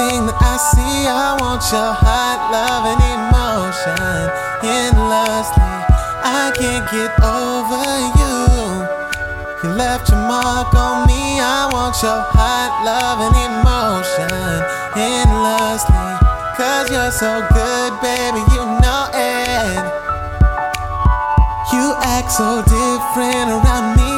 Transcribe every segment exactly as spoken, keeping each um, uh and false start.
everything that I see. I want your heart, love, and emotion endlessly. I can't get over you. You left your mark on me. I want your heart, love, and emotion endlessly. Cause you're so good, baby, you know it. You act so different around me.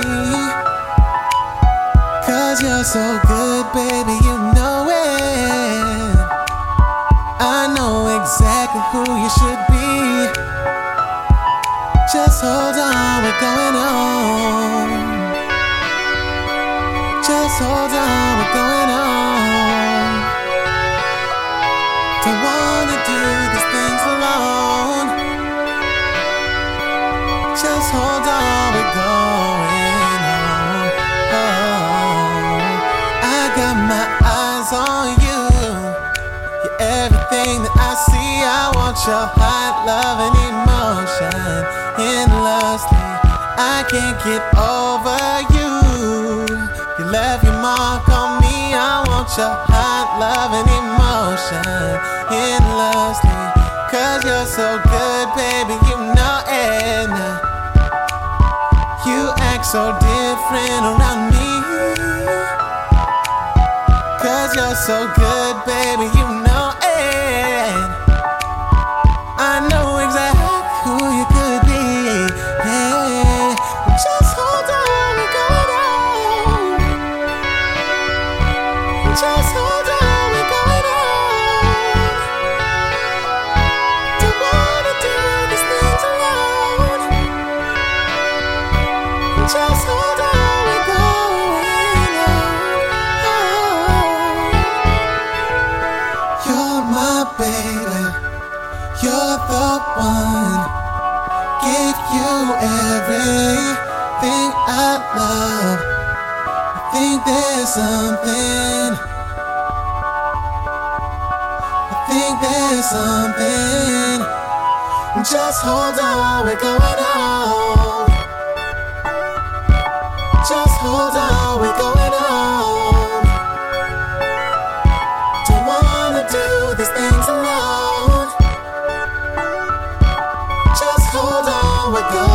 Cause you're so good, baby, you know it. I know exactly who you should be. Just hold on, we're going on. Just hold on, we're going on. Don't wanna do these things alone. Just hold on, we're going on. Oh, I got my eyes on you. You're everything that I see. I want your heart, love, and emotion endlessly. I can't get over you. You left your mark on me. I want your heart, love, and emotion endlessly. Cause you're so good, baby, you know it. You act so different around me. Cause you're so good, baby, you know it. I know exactly who you could be. Hey, just hold on, we're going on. Just hold on, we're going on. Don't wanna do these things alone. Just hold on, we're going on. Oh, you're my baby, you're the one. Give you everything I love. I think there's something. I think there's something. Just hold on, we're going on. Just hold on, we're going on. Don't wanna do these things alone. Just hold on, we're going on.